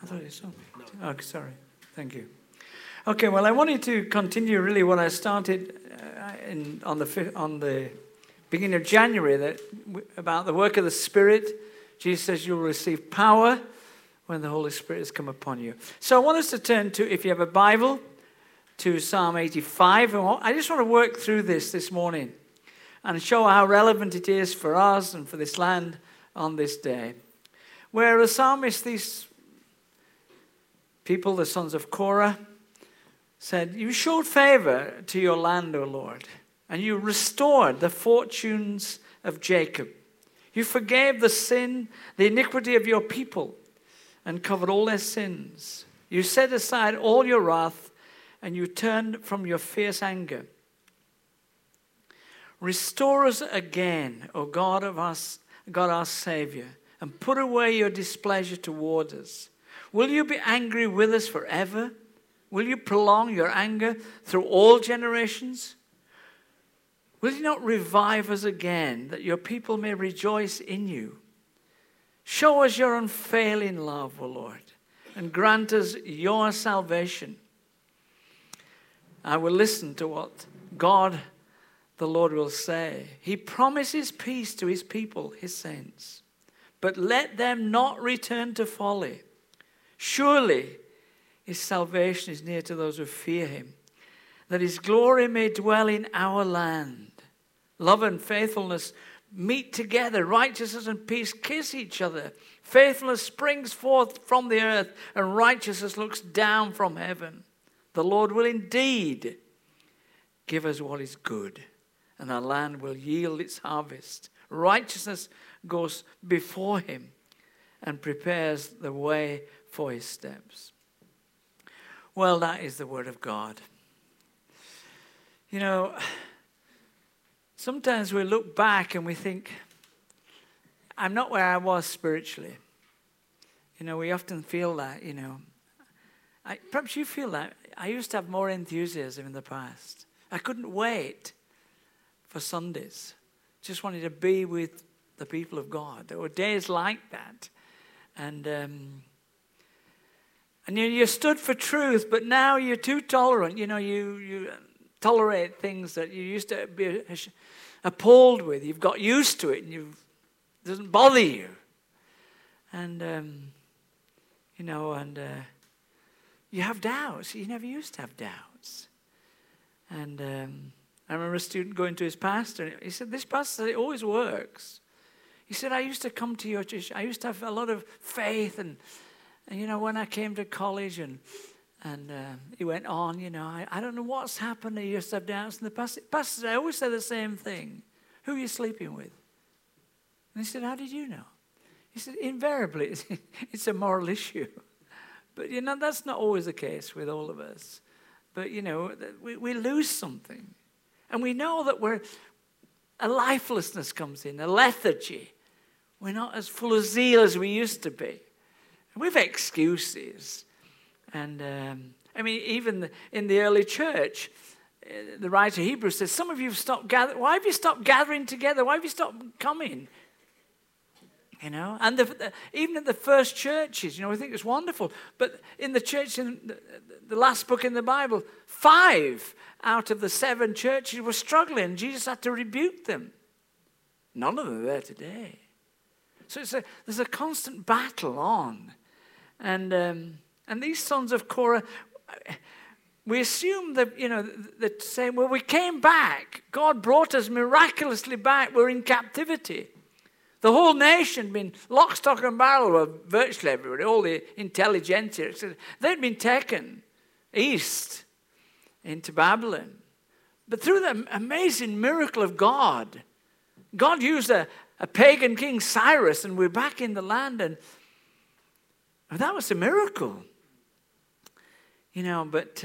I thought you saw me. No. Oh, sorry. Thank you. Okay, well, I wanted to continue really what I started on the beginning of January about the work of the Spirit. Jesus says you'll receive power when the Holy Spirit has come upon you. So I want us to turn to, if you have a Bible, to Psalm 85. And I just want to work through this morning and show how relevant it is for us and for this land on this day. Where the psalmist, these people, the sons of Korah, said, you showed favor to your land, O Lord, and you restored the fortunes of Jacob. You forgave the sin, the iniquity of your people, and covered all their sins. You set aside all your wrath, and you turned from your fierce anger. Restore us again, O God of us, God our Savior, and put away your displeasure toward us. Will you be angry with us forever? Will you prolong your anger through all generations? Will you not revive us again, that your people may rejoice in you? Show us your unfailing love, O Lord, and grant us your salvation. I will listen to what God, the Lord, will say. He promises peace to his people, his saints. But let them not return to folly. Surely his salvation is near to those who fear him, that his glory may dwell in our land. Love and faithfulness meet together. Righteousness and peace kiss each other. Faithfulness springs forth from the earth, and righteousness looks down from heaven. The Lord will indeed give us what is good, and our land will yield its harvest. Righteousness goes before him and prepares the way for his steps. Well, that is the word of God. You know, sometimes we look back and we think, I'm not where I was spiritually. You know, we often feel that, you know. Perhaps you feel that. I used to have more enthusiasm in the past. I couldn't wait for Sundays. Just wanted to be with the people of God. There were days like that. And you stood for truth, but now you're too tolerant. You know, you tolerate things that you used to be appalled with. You've got used to it, and it doesn't bother you. And, you have doubts. You never used to have doubts. And I remember a student going to his pastor, and he said, this pastor, it always works. He said, I used to come to your church. I used to have a lot of faith, and you know, when I came to college, and he went on, you know, I don't know what's happened. I used to have doubts. And the pastor said, I always say the same thing. Who are you sleeping with? And he said, how did you know? He said, invariably, it's a moral issue. But, you know, that's not always the case with all of us. But, you know, we lose something. And we know that a lifelessness comes in, a lethargy. We're not as full of zeal as we used to be. And we have excuses. And, even in the early church, the writer of Hebrews says, some of you have stopped gathering. Why have you stopped gathering together? Why have you stopped coming? You know, and even in the first churches, you know, I think it's wonderful. But in the church, in the last book in the Bible, 5 out of the 7 churches were struggling. Jesus had to rebuke them. None of them are there today. So there's a constant battle on. And these sons of Korah, we assume that, you know, that saying, well, we came back. God brought us miraculously back. We're in captivity. The whole nation had been lock, stock, and barrel, well, virtually everybody, all the intelligentsia, they'd been taken east into Babylon. But through the amazing miracle of God, God used a pagan king, Cyrus, and we're back in the land, and that was a miracle. You know, but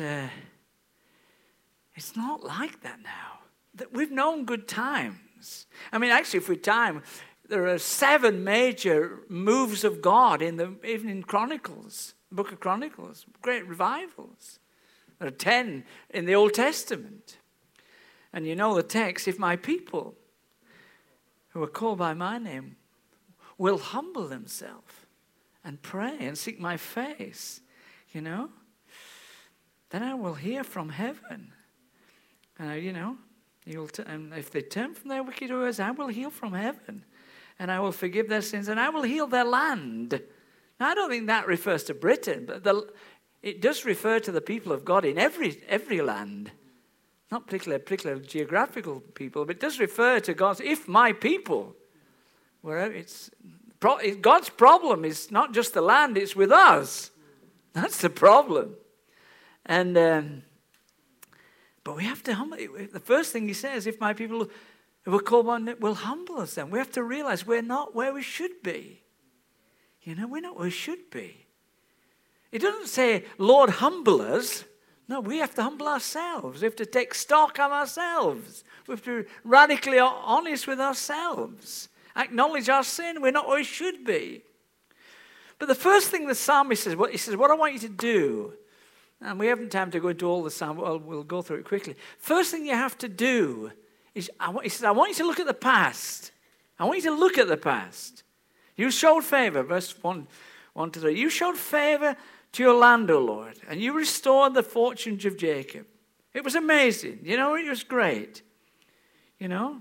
it's not like that now. We've known good times. I mean, actually, if we time, there are 7 major moves of God even in Chronicles, the book of Chronicles, great revivals. There are 10 in the Old Testament. And you know the text, if my people who are called by my name will humble themselves and pray and seek my face, then I will hear from heaven. And if they turn from their wicked ways, I will heal from heaven. And I will forgive their sins, and I will heal their land. Now, I don't think that refers to Britain, but it does refer to the people of God in every land. Not particularly geographical people, but it does refer to God's, if my people, wherever God's problem is not just the land, it's with us. That's the problem. And but we have to humble. The first thing he says, if my people who will call on it will humble us, then we have to realize we're not where we should be. We're not where we should be. It doesn't say, Lord, humble us. No, we have to humble ourselves. We have to take stock of ourselves. We have to be radically honest with ourselves. Acknowledge our sin. We're not where we should be. But the first thing the psalmist says, he says, what I want you to do, and we haven't time to go into all the psalm, we'll go through it quickly. First thing you have to do is, he says, I want you to look at the past. I want you to look at the past. You showed favor, verse 1 to 3. You showed favor to your land, O Lord, and you restored the fortunes of Jacob. It was amazing. It was great. The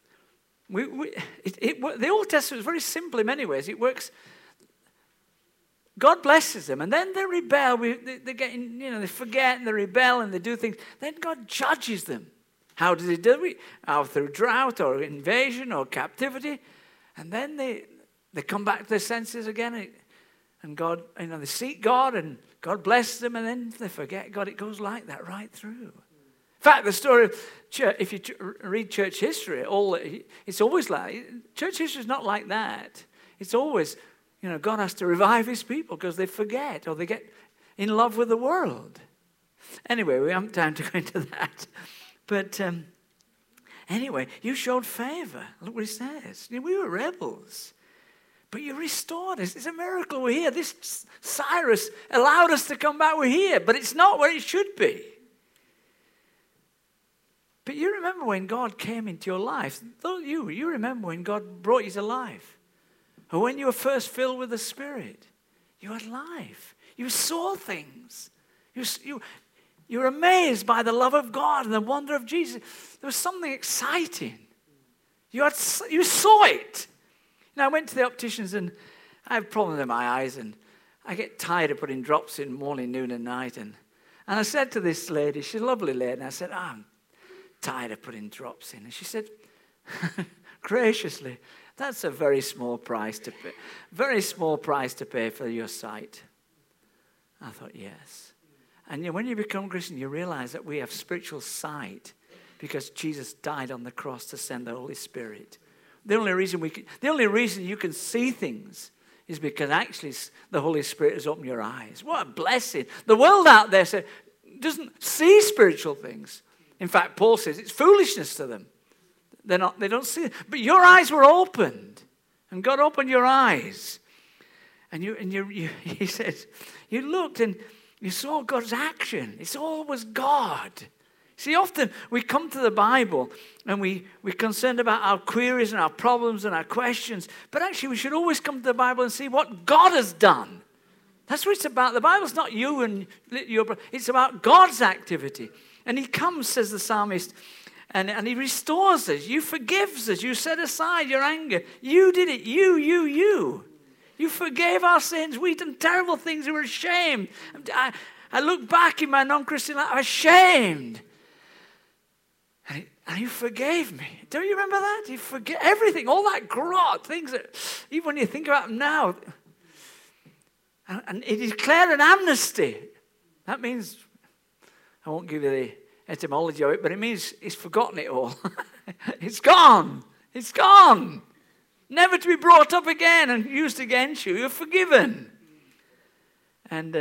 Old Testament is very simple in many ways. It works. God blesses them, and then they rebel. They forget and they rebel and they do things. Then God judges them. How does He do it? Through drought or invasion or captivity, and then they come back to their senses again, and God, they seek God, and God blesses them, and then they forget God. It goes like that right through. In fact, the story of church, if you read church history, it's always like church history is not like that. It's always. God has to revive His people because they forget or they get in love with the world. Anyway, we haven't time to go into that. But anyway, you showed favor. Look what He says. We were rebels, but you restored us. It's a miracle we're here. This Cyrus allowed us to come back. We're here, but it's not where it should be. But you remember when God came into your life. Don't you? You remember when God brought you to life. Or when you were first filled with the Spirit, you had life. You saw things. You were amazed by the love of God and the wonder of Jesus. There was something exciting. You saw it. I went to the opticians and I have problems in my eyes and I get tired of putting drops in morning, noon and night. And I said to this lady, she's a lovely lady, and I said, I'm tired of putting drops in. And she said, graciously, that's a very small price to pay. Very small price to pay for your sight. I thought, yes. And when you become Christian, you realize that we have spiritual sight because Jesus died on the cross to send the Holy Spirit. The only reason you can see things is because actually the Holy Spirit has opened your eyes. What a blessing. The world out there doesn't see spiritual things. In fact, Paul says it's foolishness to them. They don't see it. But your eyes were opened. And God opened your eyes. And he says, you looked and you saw God's action. It's always God. See, often we come to the Bible and we're concerned about our queries and our problems and our questions. But actually we should always come to the Bible and see what God has done. That's what it's about. The Bible's not you and your brother. It's about God's activity. And He comes, says the psalmist, and He restores us. You forgives us. You set aside your anger. You did it. You. You forgave our sins. We've done terrible things. We were ashamed. I look back in my non-Christian life. I'm ashamed. And You forgave me. Don't you remember that? You forget everything. All that grot. Things that, even when you think about them now. And He declared an amnesty. That means, I won't give you the etymology of it, but it means He's forgotten it all. It's gone. It's gone. Never to be brought up again and used against you. You're forgiven. And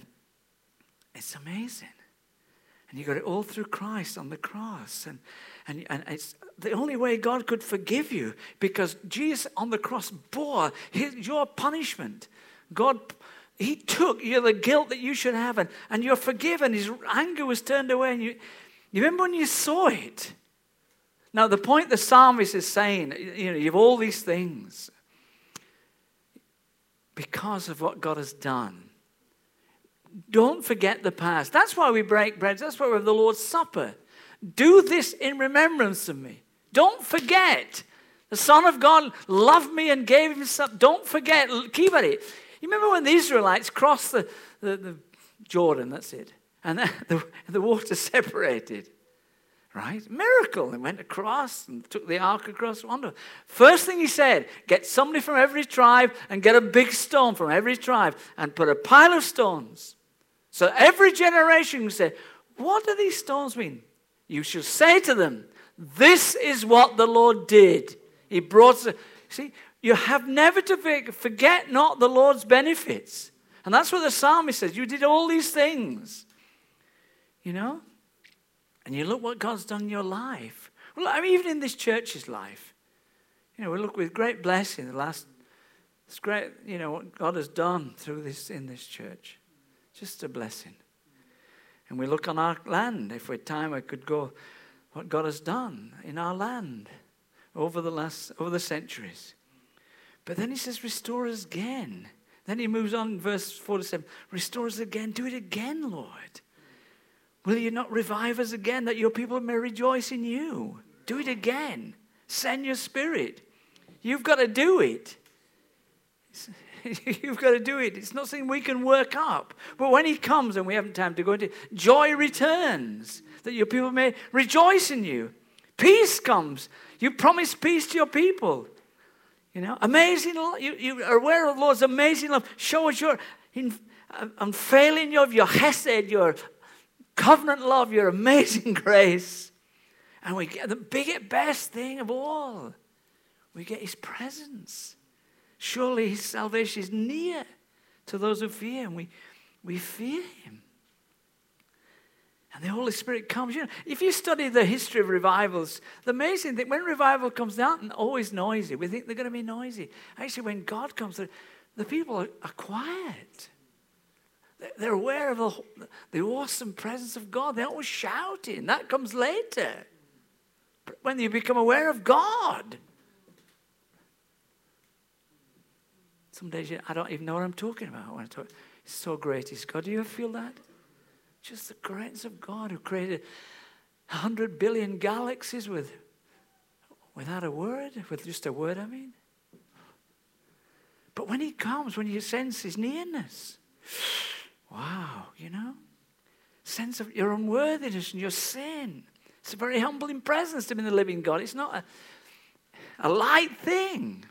it's amazing. And you got it all through Christ on the cross. And it's the only way God could forgive you, because Jesus on the cross bore your punishment. He took the guilt that you should have, and you're forgiven. His anger was turned away. And you remember when you saw it? Now, the point the psalmist is saying, you have all these things. because of what God has done. Don't forget the past. That's why we break bread. That's why we have the Lord's Supper. Do this in remembrance of me. Don't forget. The Son of God loved me and gave himself. Don't forget. Keep at it. You remember when the Israelites crossed the Jordan, that's it. And the water separated. Right? Miracle. They went across and took the ark across. Wonderful. First thing he said, get somebody from every tribe and get a big stone from every tribe and put a pile of stones. So every generation will say, what do these stones mean? You shall say to them, this is what the Lord did. He brought us. See, you have never to forget not the Lord's benefits. And that's what the psalmist says. You did all these things. You know? And you look what God's done in your life. Well, I mean, even in this church's life. You know, we look with great blessing. It's great, you know, what God has done through this in this church. Just a blessing. And we look on our land. If we had time, I could go what God has done in our land over the centuries. But then he says, restore us again. Then he moves on in verse 47. Restore us again. Do it again, Lord. Will you not revive us again, that your people may rejoice in you? Do it again. Send your Spirit. You've got to do it. You've got to do it. It's not something we can work up. But when he comes, and we haven't time to go into it, joy returns, that your people may rejoice in you. Peace comes. You promise peace to your people. You know, amazing love. You are aware of the Lord's amazing love. Show us your unfailing love, your chesed, your covenant love, your amazing grace. And we get the best thing of all. We get his presence. Surely his salvation is near to those who fear him. We fear him. And the Holy Spirit comes. You know, if you study the history of revivals, the amazing thing, when revival comes down, always noisy. We think they're going to be noisy. Actually, when God comes, the people are quiet. They're aware of the awesome presence of God. They're always shouting. That comes later. But when you become aware of God. Some days I don't even know what I'm talking about when I talk. It's so great is God. Do you ever feel that? Just the greatness of God who created 100 billion galaxies without a word, with just a word, I mean. But when he comes, when you sense his nearness, wow, you know, sense of your unworthiness and your sin. It's a very humbling presence to be in the living God. It's not a light thing.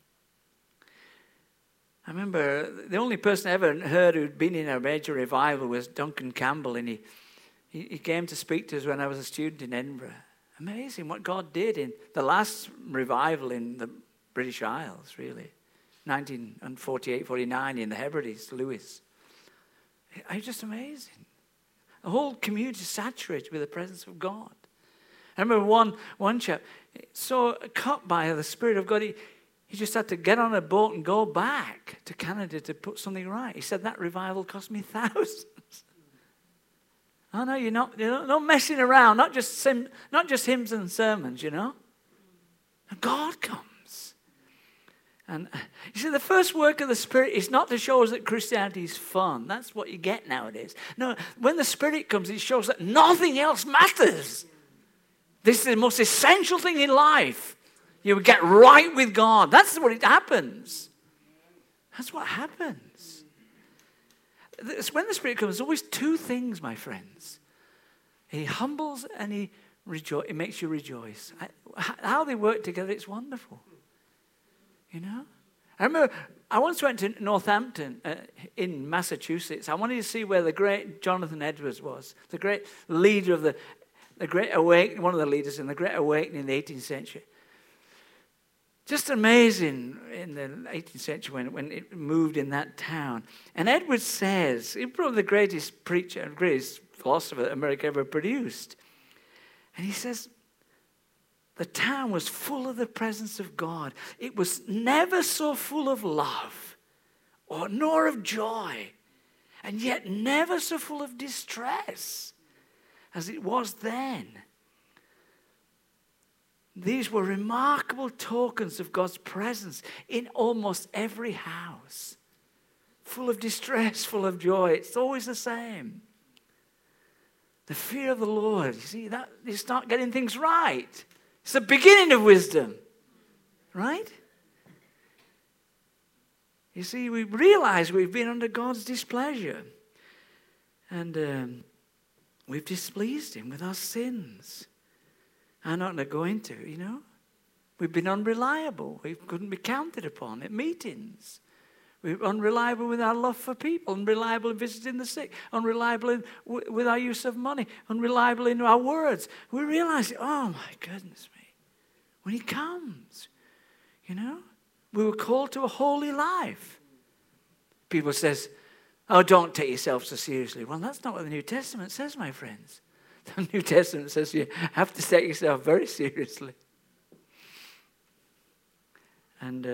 I remember the only person I ever heard who'd been in a major revival was Duncan Campbell, and he came to speak to us when I was a student in Edinburgh. Amazing what God did in the last revival in the British Isles, really. 1948, 49 in the Hebrides, Lewis. It was just amazing. The whole community saturated with the presence of God. I remember one chap, so cut by the Spirit of God, he just had to get on a boat and go back to Canada to put something right. He said, that revival cost me thousands. Oh no, you're not messing around, not just hymns and sermons, you know. And God comes. And you see, the first work of the Spirit is not to show us that Christianity is fun. That's what you get nowadays. No, when the Spirit comes, it shows that nothing else matters. This is the most essential thing in life. You get right with God. That's what it happens. That's what happens. When the Spirit comes, there's always two things, my friends. He humbles and he makes you rejoice. How they work together, it's wonderful. You know? I remember I once went to Northampton in Massachusetts. I wanted to see where the great Jonathan Edwards was, the great leader of the Great Awakening, one of the leaders in the Great Awakening in the 18th century. Just amazing in the 18th century when it moved in that town. And Edwards says, he's probably the greatest preacher and greatest philosopher that America ever produced. And he says, the town was full of the presence of God. It was never so full of love nor of joy, and yet never so full of distress as it was then. These were remarkable tokens of God's presence in almost every house. full of distress, full of joy. It's always the same. The fear of the Lord. You see, that you start getting things right. It's the beginning of wisdom. Right? You see, we realize we've been under God's displeasure. And we've displeased him with our sins. I'm not going to go into it, We've been unreliable. We couldn't be counted upon at meetings. We're unreliable with our love for people, unreliable in visiting the sick, unreliable with our use of money, unreliable in our words. We realize, oh my goodness me, when he comes, we were called to a holy life. People says, oh, don't take yourself so seriously. Well, that's not what the New Testament says, my friends. The New Testament says you have to take yourself very seriously. And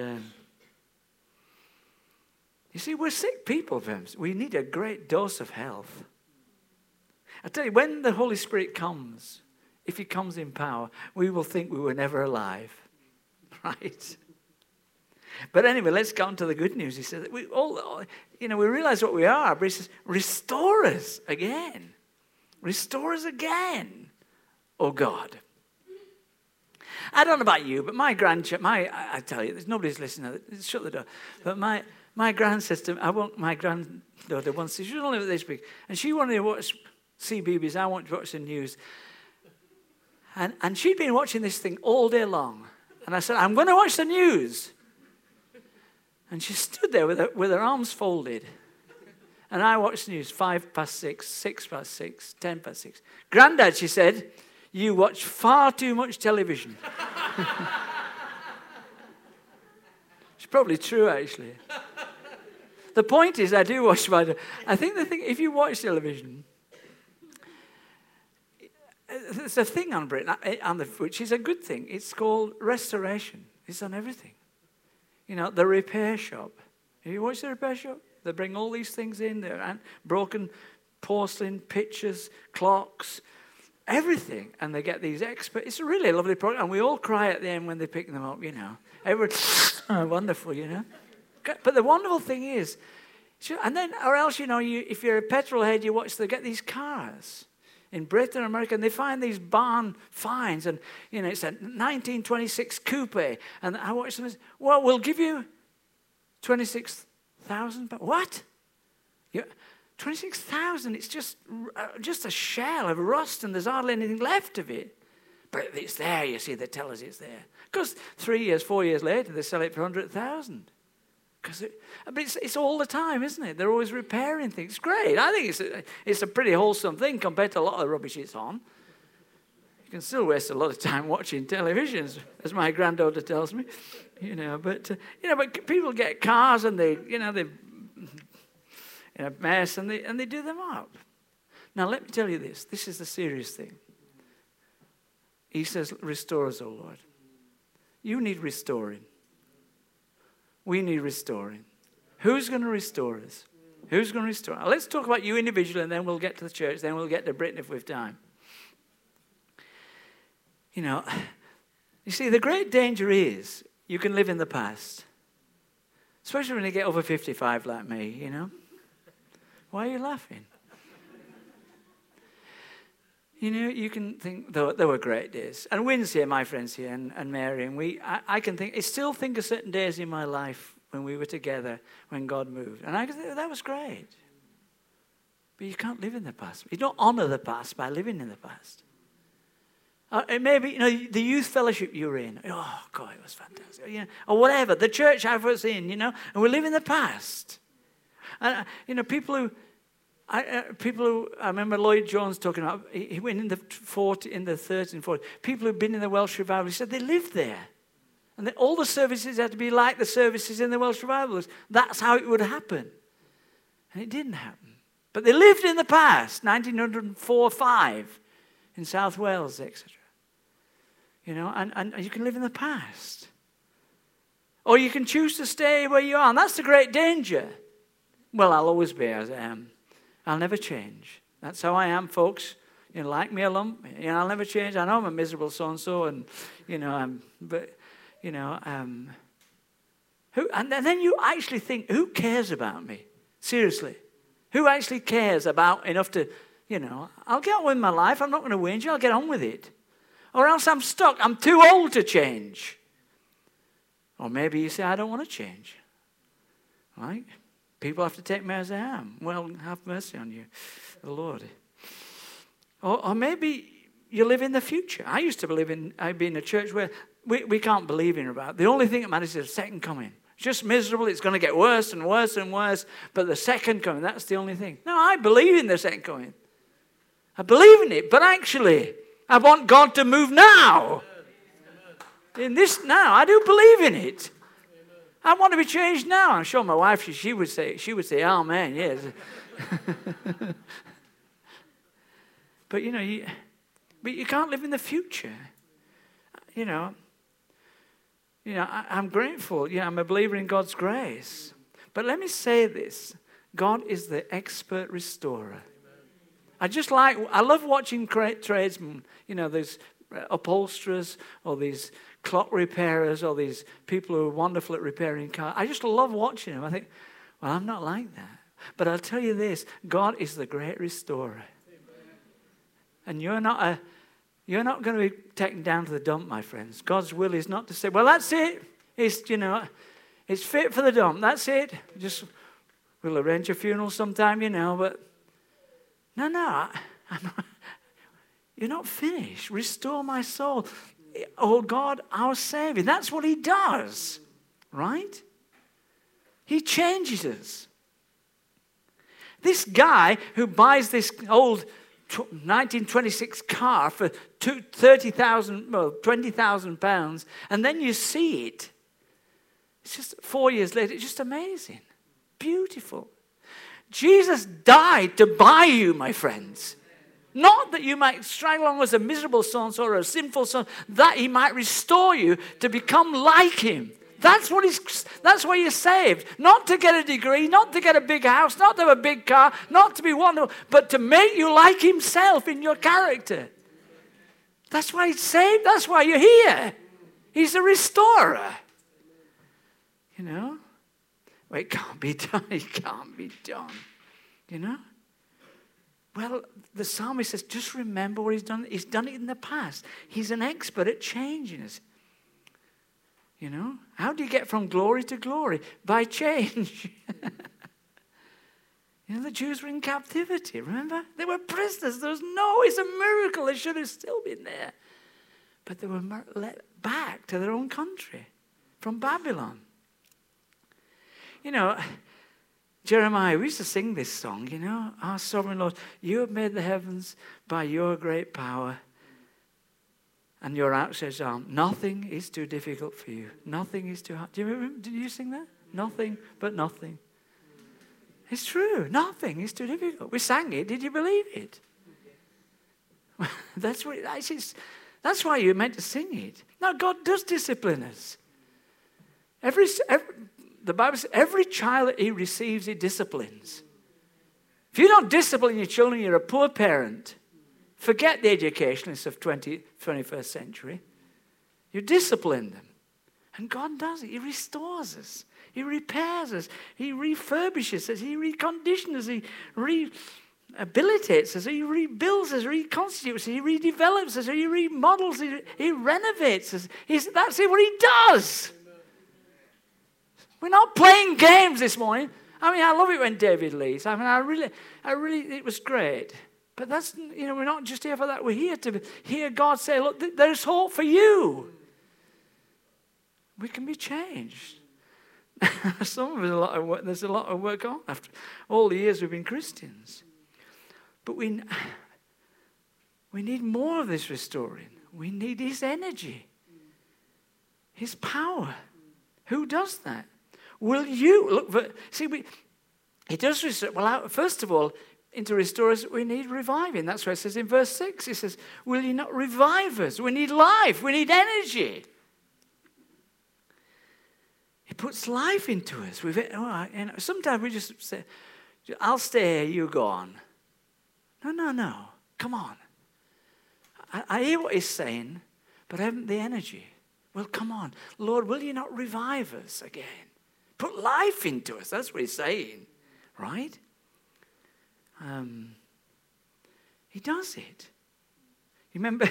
you see, we're sick people, friends. We need a great dose of health. I tell you, when the Holy Spirit comes, if he comes in power, we will think we were never alive. Right? But anyway, let's get on to the good news. He says, we realize what we are, but he says, restore us again. Restore us again, oh God. I don't know about you, but my grandchild, I tell you, there's nobody's listening. Shut the door. But my granddaughter wants to, she doesn't live this big, and she wanted to watch CBeebies. I want to watch the news. And she'd been watching this thing all day long. And I said, I'm going to watch the news. And she stood there with her arms folded. And I watched the news, 5 past 6, 6 past 6, 10 past 6. Granddad, she said, you watch far too much television. It's probably true, actually. The point is, I do watch I think the thing, if you watch television, there's a thing on Britain, which is a good thing. It's called restoration. It's on everything. The repair shop. Have you watched the repair shop? They bring all these things in there, and broken porcelain, pictures, clocks, everything. And they get these experts. It's a really lovely program. And we all cry at the end when they pick them up, Everyone, oh, wonderful, But the wonderful thing is, and then, or else, if you're a petrol head, you watch, they get these cars in Britain, America, and they find these barn finds, and, it's a 1926 coupe, and I watch them, well, we'll give you 26,000, what? 26,000, it's just a shell of rust, and there's hardly anything left of it. But it's there, you see, they tell us it's there. Because 3 years, 4 years later, they sell it for 100,000. But it's all the time, isn't it? They're always repairing things. It's great. I think it's a pretty wholesome thing compared to a lot of the rubbish it's on. You can still waste a lot of time watching televisions, as my granddaughter tells me. But people get cars and they mess and they do them up. Now let me tell you this. This is the serious thing. He says, restore us, O Lord. You need restoring. We need restoring. Who's going to restore us? Who's going to restore us? Let's talk about you individually, and then we'll get to the church. Then we'll get to Britain if we have time. You see, the great danger is you can live in the past. Especially when you get over 55 like me, Why are you laughing? You can think, though, there were great days. And Wynn's here, my friend's here, and Mary, and I can think, I still think of certain days in my life when we were together, when God moved. And I can think, that was great. But you can't live in the past. You don't honor the past by living in the past. Maybe, the youth fellowship you were in. Oh, God, it was fantastic. Or whatever, the church I was in, and we live in the past. And, people who, I remember Lloyd Jones talking about, he went in the 30s and 40s. People who've been in the Welsh Revival, he said they lived there. And all the services had to be like the services in the Welsh Revivals. That's how it would happen. And it didn't happen. But they lived in the past, 1904-5, in South Wales, etc. And you can live in the past. Or you can choose to stay where you are. And that's the great danger. Well, I'll always be as I am. I'll never change. That's how I am, folks. Like me a lump. I'll never change. I know I'm a miserable so-and-so, and, and then you actually think, who cares about me? Seriously. Who actually cares about enough to, I'll get on with my life. I'm not going to whinge. I'll get on with it. Or else I'm stuck. I'm too old to change. Or maybe you say, I don't want to change. Right? People have to take me as I am. Well, have mercy on you, the Lord. Or maybe you live in the future. I used to believe I'd be in a church where we can't believe in about. The only thing that matters is the second coming. It's just miserable. It's going to get worse and worse and worse. But the second coming, that's the only thing. No, I believe in the second coming. I believe in it. But actually, I want God to move now. In this now, I do believe in it. I want to be changed now. I'm sure my wife, she would say, amen, yes. But you can't live in the future. I'm grateful. I'm a believer in God's grace. But let me say this. God is the expert restorer. I love watching tradesmen, these upholsterers or these clock repairers or these people who are wonderful at repairing cars. I just love watching them. I think, well, I'm not like that. But I'll tell you this, God is the great restorer. And you're not going to be taken down to the dump, my friends. God's will is not to say, well, that's it. It's fit for the dump. That's it. We'll arrange a funeral sometime, but no, you're not finished. Restore my soul. Oh, God, our Savior. That's what he does, right? He changes us. This guy who buys this old 1926 car for 20,000 pounds, and then you see it. It's just 4 years later, it's just amazing. Beautiful. Jesus died to buy you, my friends. Not that you might straggle along as a miserable son or a sinful son, that he might restore you to become like him. That's why you're saved. Not to get a degree, not to get a big house, not to have a big car, not to be wonderful, but to make you like himself in your character. That's why he's saved. That's why you're here. He's a restorer. Well, it can't be done. It can't be done. Well, the psalmist says, just remember what he's done. He's done it in the past. He's an expert at changing us. How do you get from glory to glory? By change. The Jews were in captivity, remember? They were prisoners. It's a miracle. They should have still been there. But they were let back to their own country from Babylon. Jeremiah, we used to sing this song, our sovereign Lord, you have made the heavens by your great power and your outstretched arm. Nothing is too difficult for you. Nothing is too hard. Did you sing that? Nothing but nothing. It's true. Nothing is too difficult. We sang it. Did you believe it? That's why you're meant to sing it. Now, God does discipline us. The Bible says every child that he receives, he disciplines. If you don't discipline your children, you're a poor parent. Forget the educationists of 21st century. You discipline them. And God does it. He restores us. He repairs us. He refurbishes us. He reconditions us. He rehabilitates us. He rebuilds us. Reconstitutes us. He redevelops us. He remodels. He renovates us. That's it, what he does. We're not playing games this morning. I love it when David leads. I really, it was great. But that's, we're not just here for that. We're here to hear God say, look, there's hope for you. We can be changed. Some of us, there's a lot of work on after all the years we've been Christians. But we need more of this restoring. We need his energy, his power. Who does that? Will you look? He does restore. Well, first of all, to restore us, we need reviving. That's why it says in verse 6, he says, will you not revive us? We need life. We need energy. He puts life into us. Sometimes we just say, I'll stay here, you go on. No. Come on. I hear what he's saying, but I haven't the energy. Well, come on. Lord, will you not revive us again? Put life into us. That's what he's saying. right? He does it. You remember,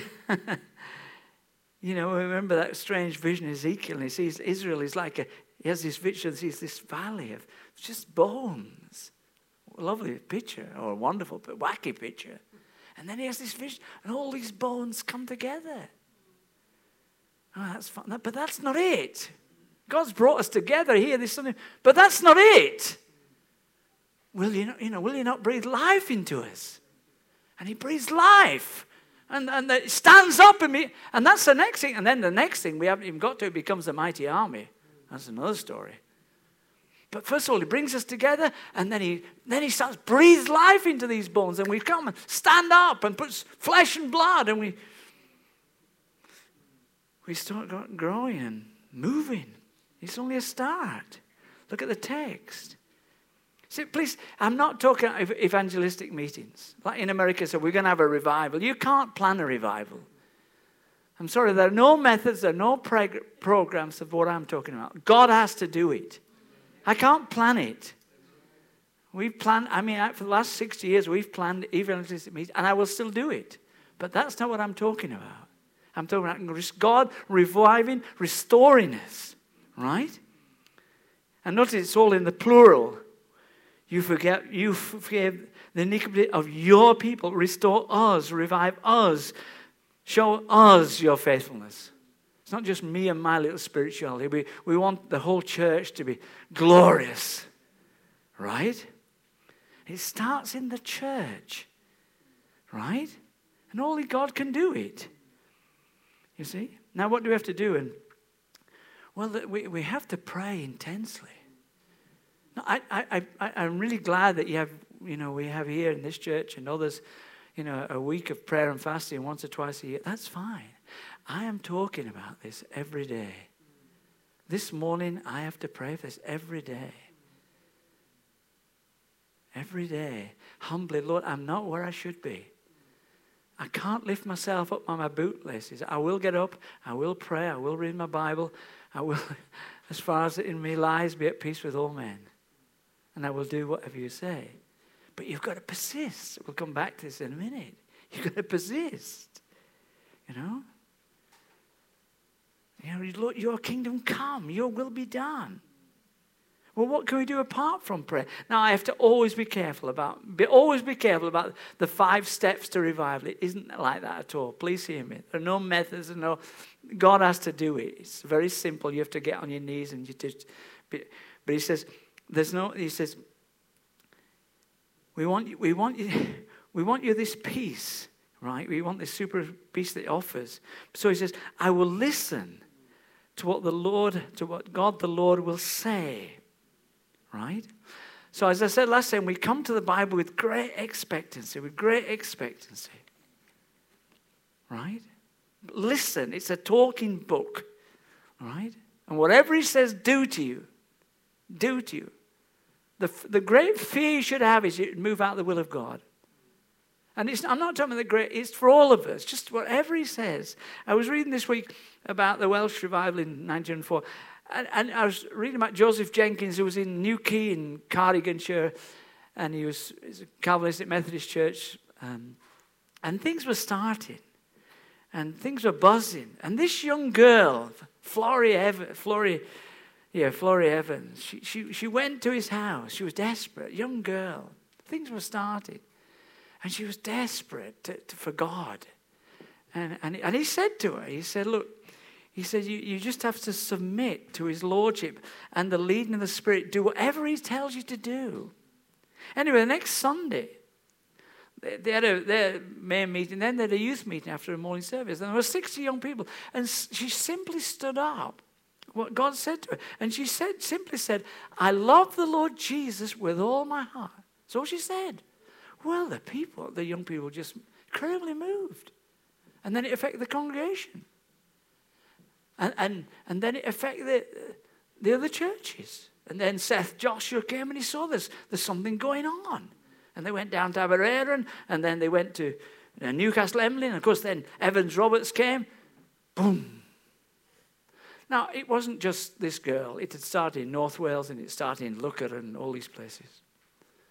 remember that strange vision of Ezekiel, and he sees Israel is he has this vision, sees this valley of just bones. A lovely picture, or a wonderful but wacky picture. And then he has this vision, and all these bones come together. Oh, that's fun. But that's not it. God's brought us together here. There's something, but that's not it. Will you not breathe life into us? And he breathes life. And it stands up in me. And that's the next thing. And then the next thing we haven't even got to, it becomes a mighty army. That's another story. But first of all, he brings us together, and then he starts breathes life into these bones, and we come and stand up and puts flesh and blood, and we start growing and moving. It's only a start. Look at the text. See, please, I'm not talking evangelistic meetings. Like in America, so we're going to have a revival. You can't plan a revival. I'm sorry, there are no methods, there are no programs of what I'm talking about. God has to do it. I can't plan it. We've planned, for the last 60 years, we've planned evangelistic meetings, and I will still do it. But that's not what I'm talking about. I'm talking about God reviving, restoring us, right? And notice it's all in the plural. You forgive the iniquity of your people. Restore us, revive us, show us your faithfulness. It's not just me and my little spirituality. We want the whole church to be glorious, right? It starts in the church, right? And only God can do it. You see? Now what do we have to do? We have to pray intensely. No, I'm really glad that we have here in this church and others, a week of prayer and fasting once or twice a year. That's fine. I am talking about this every day. This morning, I have to pray for this every day. Every day. Humbly, Lord, I'm not where I should be. I can't lift myself up on my bootlaces. I will get up. I will pray. I will read my Bible. I will, as far as it in me lies, be at peace with all men. And I will do whatever you say. But you've got to persist. We'll come back to this in a minute. You've got to persist. Lord, your kingdom come, your will be done. Well, what can we do apart from prayer? Now, I have to always be careful about the 5 steps to revival. It isn't like that at all. Please hear me. There are no methods, God has to do it. It's very simple. You have to get on your knees and but he says, we want you this peace, right? We want this super peace that it offers. So he says, I will listen to what God the Lord will say, right? So as I said last time, we come to the Bible with great expectancy, right? Listen, it's a talking book, right? And whatever he says, do to you. The great fear you should have is you move out the will of God. And I'm not talking about it's for all of us, just whatever he says. I was reading this week about the Welsh revival in 1904, and I was reading about Joseph Jenkins, who was in Newquay in Cardiganshire, and he's a Calvinistic Methodist church, and things were starting, and things were buzzing. And this young girl, Florrie Evans, she went to his house. She was desperate, young girl. Things were starting. And she was desperate for God. And he said to her, look, you just have to submit to his lordship and the leading of the Spirit. Do whatever he tells you to do. Anyway, the next Sunday, they had their main meeting. Then they had a youth meeting after a morning service. And there were 60 young people. And she simply stood up. What God said to her. And she simply said, I love the Lord Jesus with all my heart. That's all she said. Well, the young people were just incredibly moved. And then it affected the congregation. And then it affected the other churches. And then Seth Joshua came and he saw there's something going on. And they went down to Aberaeron, and then they went to Newcastle Emlyn. And of course, then Evans Roberts came. Boom. Now, it wasn't just this girl. It had started in North Wales, and it started in Looker and all these places.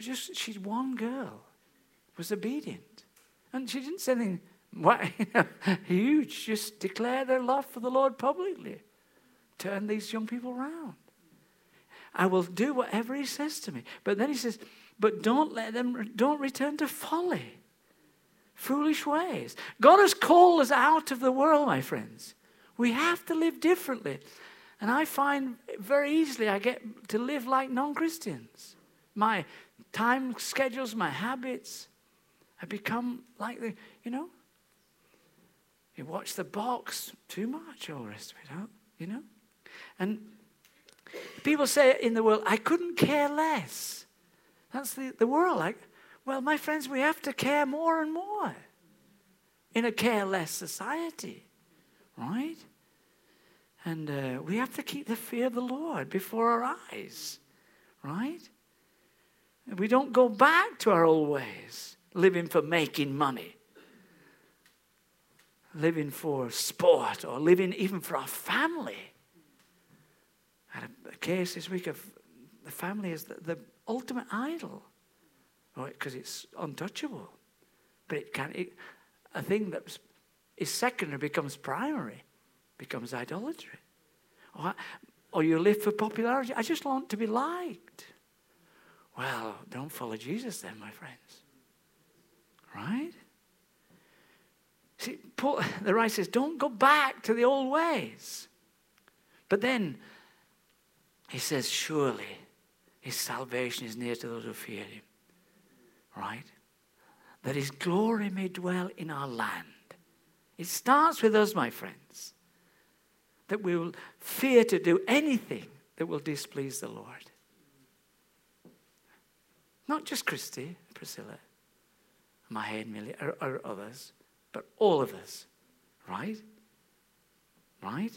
But she's one girl was obedient. And she didn't say anything huge. Just declared her love for the Lord publicly. Turn these young people around. I will do whatever he says to me. But then he says, but don't return to folly. Foolish ways. God has called us out of the world, my friends. We have to live differently. And I find very easily I get to live like non-Christians. My time schedules, my habits, I become like you watch the box too much, all the rest of it, And people say in the world, I couldn't care less. That's the world. Well, my friends, we have to care more and more in a careless society, right? And we have to keep the fear of the Lord before our eyes, right? We don't go back to our old ways, living for making money, living for sport, or living even for our family. I had a case this week of the family is the ultimate idol, because it's untouchable. But a thing that is secondary becomes primary, becomes idolatry. Or you live for popularity. I just want to be liked. Well, don't follow Jesus then, my friends. Right? See, Paul, the writer says, don't go back to the old ways. But then he says, surely his salvation is near to those who fear him. Right? That his glory may dwell in our land. It starts with us, my friends. That we will fear to do anything that will displease the Lord. Not just Christy, Priscilla, Mahe and Millie, or others, but all of us. Right? Right?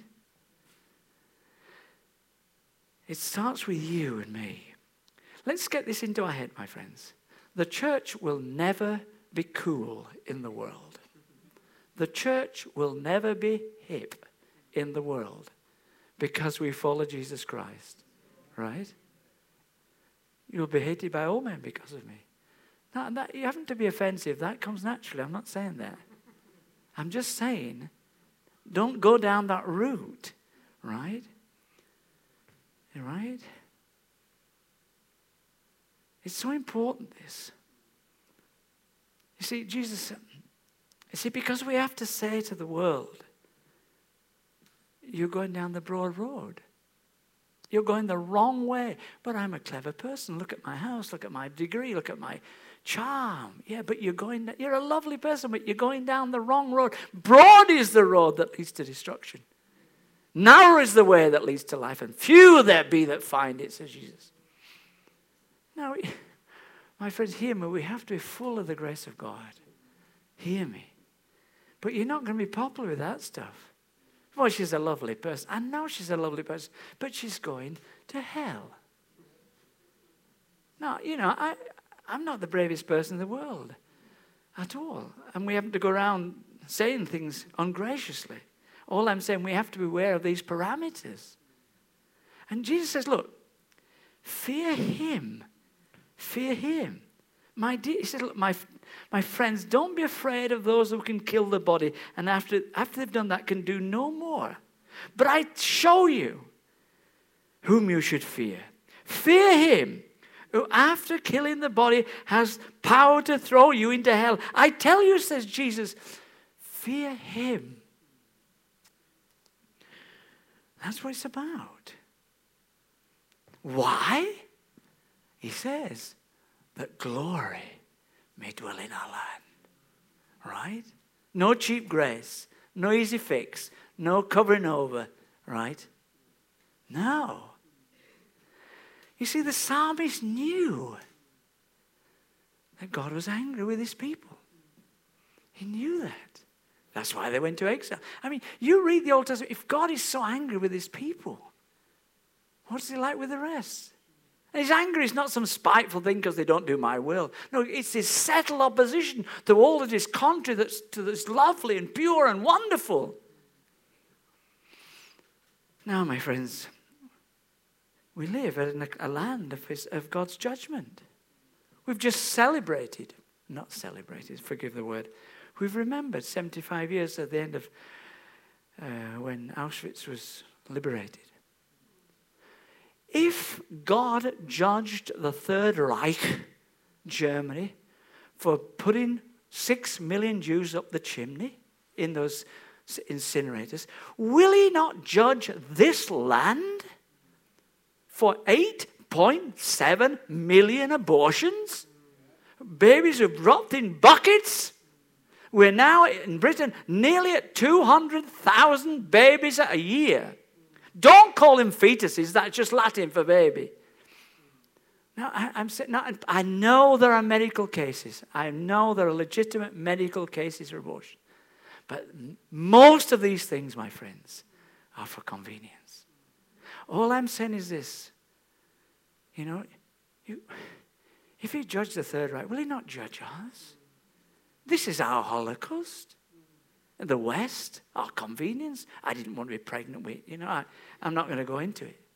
It starts with you and me. Let's get this into our head, my friends. The church will never be cool in the world. The church will never be hip in the world because we follow Jesus Christ. Right? You'll be hated by all men because of me. Now, you haven't to be offensive. That comes naturally. I'm not saying that. I'm just saying, don't go down that route. Right? Right? It's so important, this. You see, because we have to say to the world, you're going down the broad road. You're going the wrong way. But I'm a clever person. Look at my house. Look at my degree. Look at my charm. Yeah, but you're a lovely person, but you're going down the wrong road. Broad is the road that leads to destruction. Narrow is the way that leads to life, and few there be that find it, says Jesus. Now, my friends, hear me. We have to be full of the grace of God. Hear me. But you're not going to be popular with that stuff. Well, she's a lovely person. I know she's a lovely person, but she's going to hell. No, I'm not the bravest person in the world at all. And we haven't to go around saying things ungraciously. All I'm saying, we have to be aware of these parameters. And Jesus says, look, fear him. Fear him. He said, look, my friends, don't be afraid of those who can kill the body, and after they've done that can do no more. But I show you whom you should fear. Fear him who after killing the body has power to throw you into hell. I tell you, says Jesus, fear him. That's what it's about. Why? He says that glory may dwell in our land. Right? No cheap grace. No easy fix. No covering over. Right? No. You see, the psalmist knew that God was angry with his people. He knew that. That's why they went to exile. I mean, you read the Old Testament. If God is so angry with his people, what's he like with the rest? And his anger is not some spiteful thing because they don't do my will. No, it's his settled opposition to all that is contrary, that's lovely and pure and wonderful. Now, my friends, we live in a land of God's judgment. We've just celebrated, not celebrated, forgive the word. We've remembered 75 years at the end of when Auschwitz was liberated. If God judged the Third Reich, Germany, for putting 6 million Jews up the chimney in those incinerators, will he not judge this land for 8.7 million abortions? Babies who dropped in buckets. We're now in Britain nearly at 200,000 babies a year. Don't call them fetuses, that's just Latin for baby. Now, I know there are medical cases. I know there are legitimate medical cases for abortion. But most of these things, my friends, are for convenience. All I'm saying is this. If he judged the Third Reich, will he not judge us? This is our Holocaust. The West, our convenience. I didn't want to be pregnant with, I'm not going to go into it.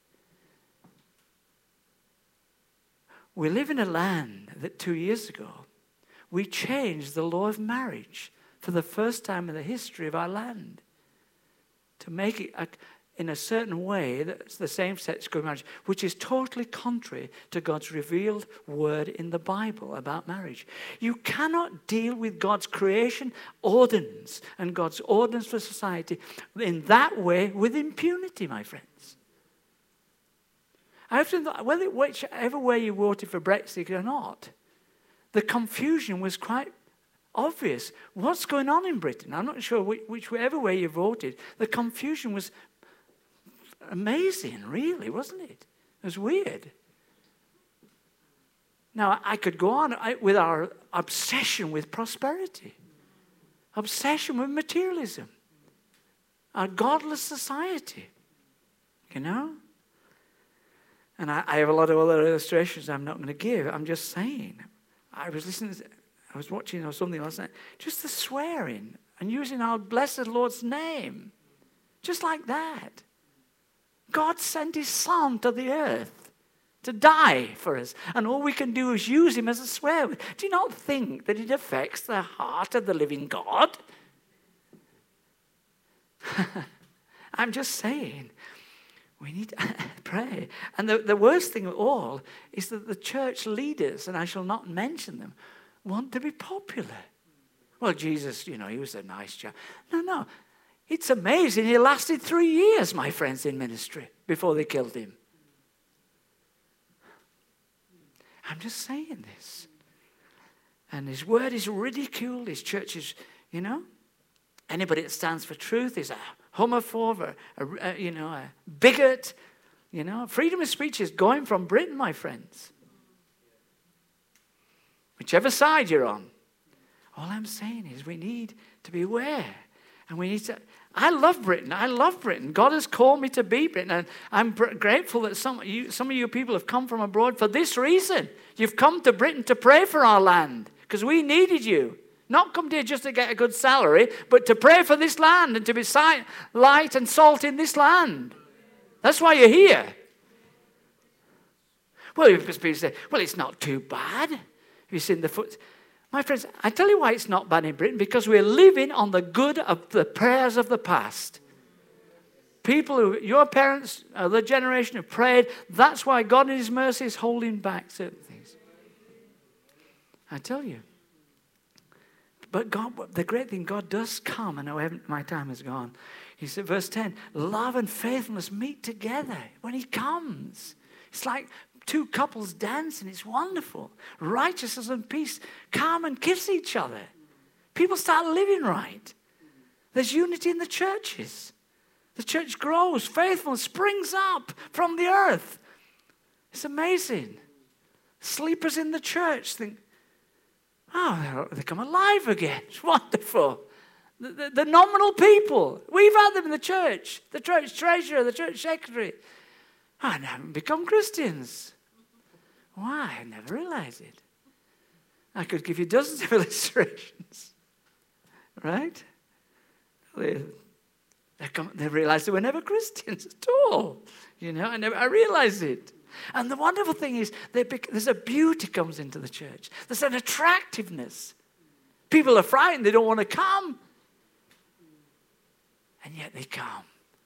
We live in a land that 2 years ago, we changed the law of marriage for the first time in the history of our land to make it in a certain way that's the same-sex marriage, which is totally contrary to God's revealed word in the Bible about marriage. You cannot deal with God's creation ordinance and God's ordinance for society in that way with impunity, my friends. I often thought, whichever way you voted for Brexit or not, the confusion was quite obvious. What's going on in Britain? I'm not sure whichever way you voted. The confusion was amazing, really, wasn't it? It was weird. Now, I could go on with our obsession with prosperity, obsession with materialism, our godless society, And I have a lot of other illustrations I'm not going to give. I'm just saying. I was watching something last night. Just the swearing and using our blessed Lord's name. Just like that. God sent his Son to the earth to die for us. And all we can do is use him as a swear word. Do you not think that it affects the heart of the living God? I'm just saying. We need to pray. And the worst thing of all is that the church leaders, and I shall not mention them, want to be popular. Well, Jesus, he was a nice chap. No. It's amazing. He lasted 3 years, my friends, in ministry before they killed him. I'm just saying this. And his word is ridiculed. His church is, anybody that stands for truth is a homophobe, a bigot. Freedom of speech is going from Britain, my friends. Whichever side you're on. All I'm saying is we need to be aware. And we need to... I love Britain. God has called me to be Britain. And I'm grateful that some of you people have come from abroad for this reason. You've come to Britain to pray for our land. Because we needed you. Not come here just to get a good salary, but to pray for this land and to be light and salt in this land. That's why you're here. Well, people say, well, it's not too bad. Have you seen the foot? My friends, I tell you why it's not bad in Britain, because we're living on the good of the prayers of the past. People your parents, the generation who prayed, that's why God in his mercy is holding back certain things. I tell you. But God, the great thing, God does come. I know my time is gone. He said, verse 10, love and faithfulness meet together when he comes. It's like two couples dancing. It's wonderful. Righteousness and peace come and kiss each other. People start living right. There's unity in the churches. The church grows. Faithfulness springs up from the earth. It's amazing. Sleepers in the church think, they come alive again. It's wonderful. The nominal people. We've had them in the church. The church treasurer, the church secretary. And haven't become Christians. Why? I never realized it. I could give you dozens of illustrations. Right? They realized they were never Christians at all. I realized it. And the wonderful thing is there's a beauty comes into the church. There's an attractiveness. People are frightened. They don't want to come. And yet they come.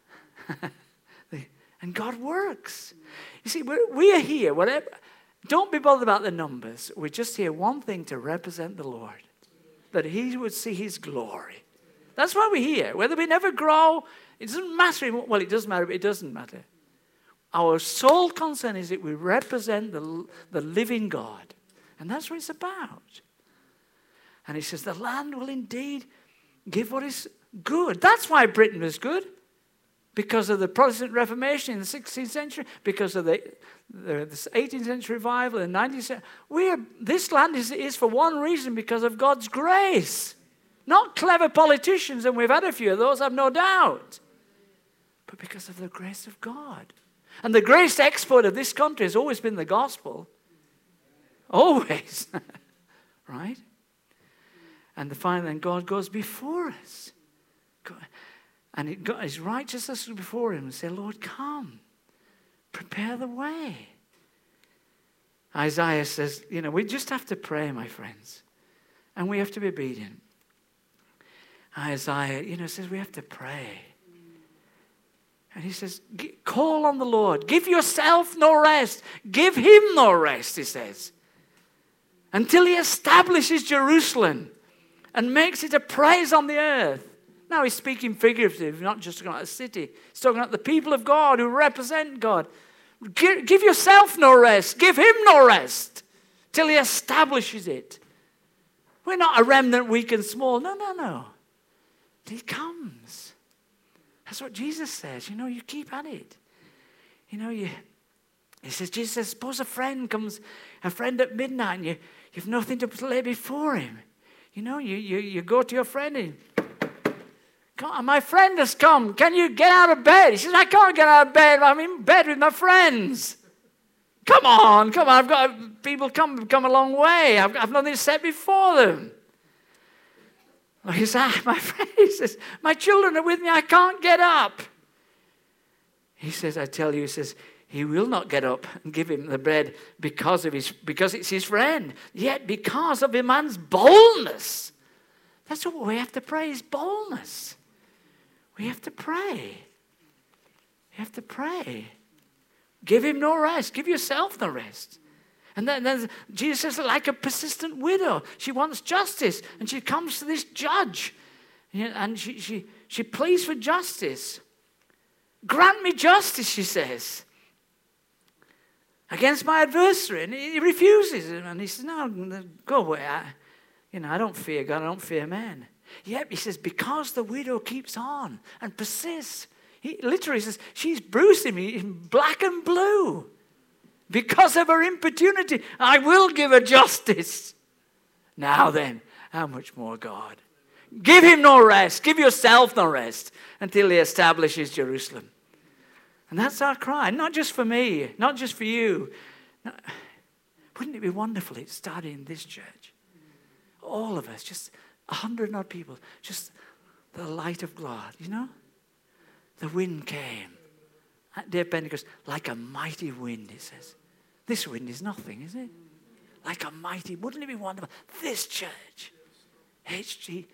And God works. You see, we are here. Whatever. Don't be bothered about the numbers. We're just here one thing, to represent the Lord. That he would see his glory. That's why we're here. Whether we never grow, it doesn't matter. Well, it does matter, but it doesn't matter. Our sole concern is that we represent the living God. And that's what it's about. And he says, the land will indeed give what is good. That's why Britain was good. Because of the Protestant Reformation in the 16th century, because of the 18th century revival, the 19th century. This land is for one reason, because of God's grace. Not clever politicians, and we've had a few of those, I've no doubt. But because of the grace of God. And the greatest export of this country has always been the gospel. Always. Right? And finally, God goes before us. And his righteousness is before him, and say, Lord, come. Prepare the way. Isaiah says, we just have to pray, my friends. And we have to be obedient. Isaiah, says we have to pray. And he says, call on the Lord. Give yourself no rest. Give him no rest, he says. Until he establishes Jerusalem and makes it a praise on the earth. Now he's speaking figuratively, not just about a city. He's talking about the people of God who represent God. Give yourself no rest. Give him no rest till he establishes it. We're not a remnant, weak and small. No. He comes. That's what Jesus says. You keep at it. He says, Jesus says, suppose a friend at midnight, and you've nothing to lay before him. You go to your friend and my friend has come. Can you get out of bed? He says, I can't get out of bed. I'm in bed with my friends. Come on. I've got people come a long way. I've nothing to set before them. He says, my friend, he says, my children are with me. I can't get up. He says, I tell you, he says, he will not get up and give him the bread because it's his friend. Yet because of a man's boldness. That's what we have to pray, is boldness. We have to pray. You have to pray. Give him no rest. Give yourself no rest. And then Jesus says, like a persistent widow, she wants justice. And she comes to this judge. And she pleads for justice. Grant me justice, she says, against my adversary. And he refuses. And he says, no, go away. I don't fear God. I don't fear man. Yet he says, because the widow keeps on and persists. He literally says, she's bruising me in black and blue. Because of her importunity, I will give her justice. Now then, how much more God? Give him no rest. Give yourself no rest until he establishes Jerusalem. And that's our cry. Not just for me. Not just for you. No, wouldn't it be wonderful if it started in this church? All of us, just 100 odd people, just the light of God, The wind came. That day of Pentecost, like a mighty wind, it says. This wind is nothing, is it? Like a mighty, wouldn't it be wonderful? This church, HBC,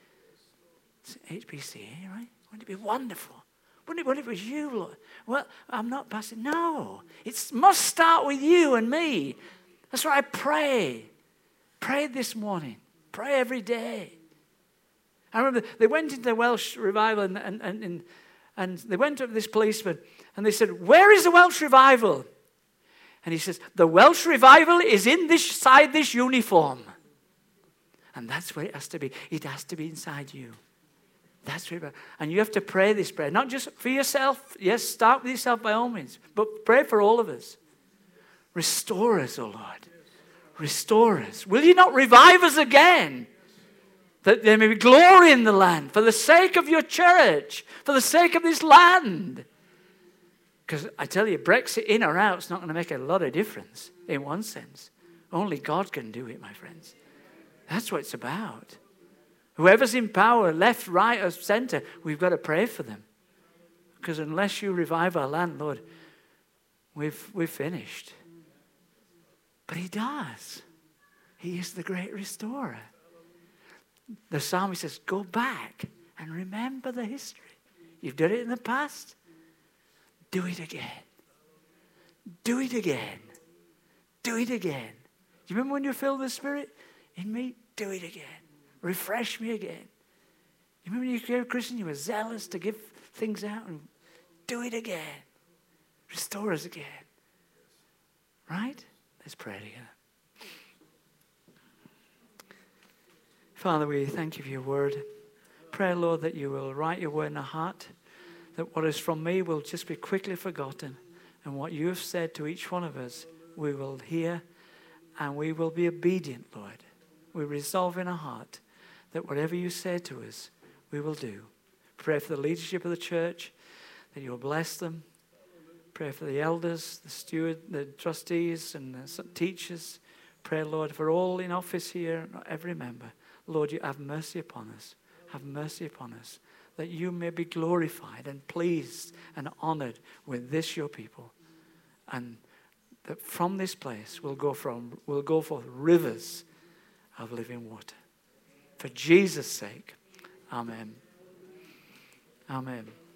right? Wouldn't it be wonderful? Wouldn't it was you, Lord? Well, I'm not passing. No, it must start with you and me. That's why I pray. Pray this morning. Pray every day. I remember they went into the Welsh revival and they went to this policeman and they said, where is the Welsh revival? And he says, the Welsh revival is inside this uniform. And that's where it has to be. It has to be inside you. That's where, and you have to pray this prayer. Not just for yourself. Yes, start with yourself by all means. But pray for all of us. Restore us, O Lord. Restore us. Will you not revive us again? That there may be glory in the land. For the sake of your church. For the sake of this land. Because I tell you, Brexit in or out is not going to make a lot of difference. In one sense. Only God can do it, my friends. That's what it's about. Whoever's in power, left, right, or center, we've got to pray for them. Because unless you revive our land, Lord, we've finished. But he does. He is the great restorer. The psalmist says, go back and remember the history. You've done it in the past. Do it again. Do it again. Do it again. Do you remember when you filled the Spirit? In me, do it again. Refresh me again. You remember when you became a Christian, you were zealous to give things out? And do it again. Restore us again. Right? Let's pray together. Father, we thank you for your word. Pray, Lord, that you will write your word in our heart, that what is from me will just be quickly forgotten, and what you have said to each one of us, we will hear, and we will be obedient, Lord. We resolve in our heart that whatever you say to us, we will do. Pray for the leadership of the church, that you will bless them. Pray for the elders, the steward, the trustees, and the teachers. Pray, Lord, for all in office here, every member. Lord, you have mercy upon us. Have mercy upon us, that you may be glorified and pleased and honored with this your people. And that from this place will go forth rivers of living water. For Jesus' sake, amen. Amen.